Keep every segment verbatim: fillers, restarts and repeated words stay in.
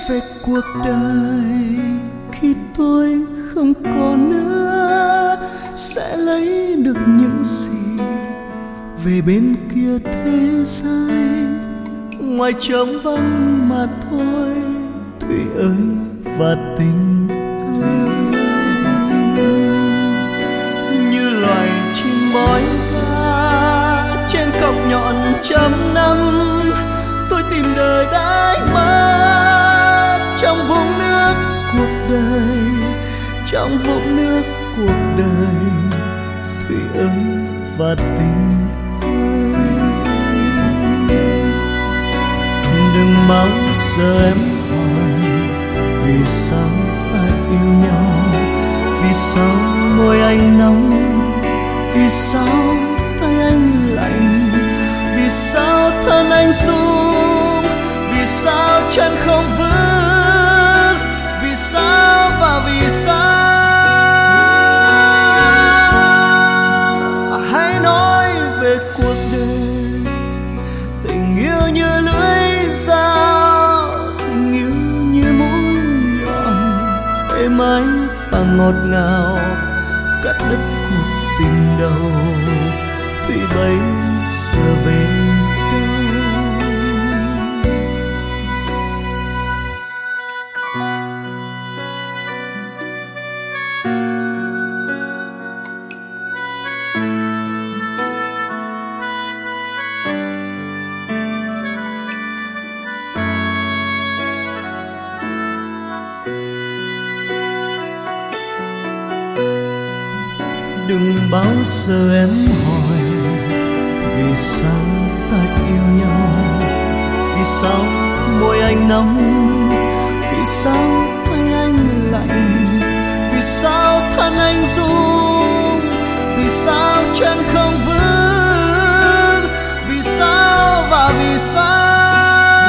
về cuộc đời khi tôi không còn nữa, sẽ lấy được những gì về bên kia thế giới, ngoài trống vắng mà thôi. Thủy ơi và tình ơi, như loài chim bói ca trên cọc nhọn trăm năm, tôi tìm đời đãi mất trong vũng nước cuộc đời, trong vũng nước cuộc đời. Thủy ơi và tình ơi, đừng bao giờ em hỏi vì sao ta yêu nhau, vì sao môi anh nóng, vì sao tay anh lạnh, vì sao thân anh run, vì sao chân không vững, vì sao và vì sao. Hãy nói về cuộc đời, tình yêu như lưỡi dao, tình yêu như mũi nhọn êm ái và ngọt ngào, cắt đứt cuộc tình đầu. Thủy bây giờ về đâu? Đừng bao giờ em hỏi vì sao ta yêu nhau, vì sao môi anh nóng, vì sao tay anh lạnh, vì sao thân anh run, vì sao chân không vững, vì sao và vì sao.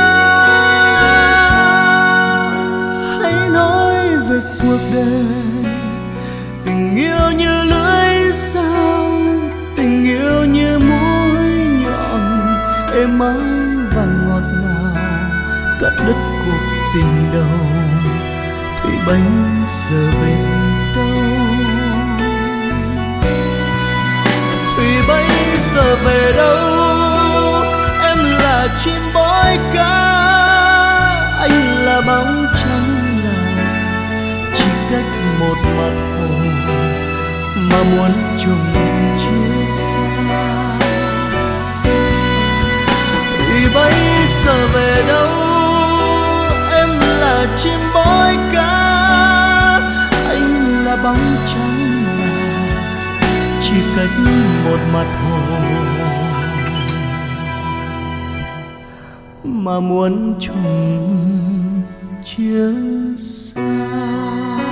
Hãy nói về cuộc đời, tình yêu như lưỡi dao, tình yêu như mũi nhọn êm ái và ngọt ngào, cắt đứt cuộc tình đầu. Thủy bây giờ về đâu? Thủy bây giờ về đâu? Em là chim bói ca, anh là bóng trắng là chỉ cách một mặt hồ mà muốn chung chia xa. Thì bây giờ về đâu? Em là chim bói ca, anh là bóng trắng là chỉ cách một mặt hồ mà muốn chung chia xa.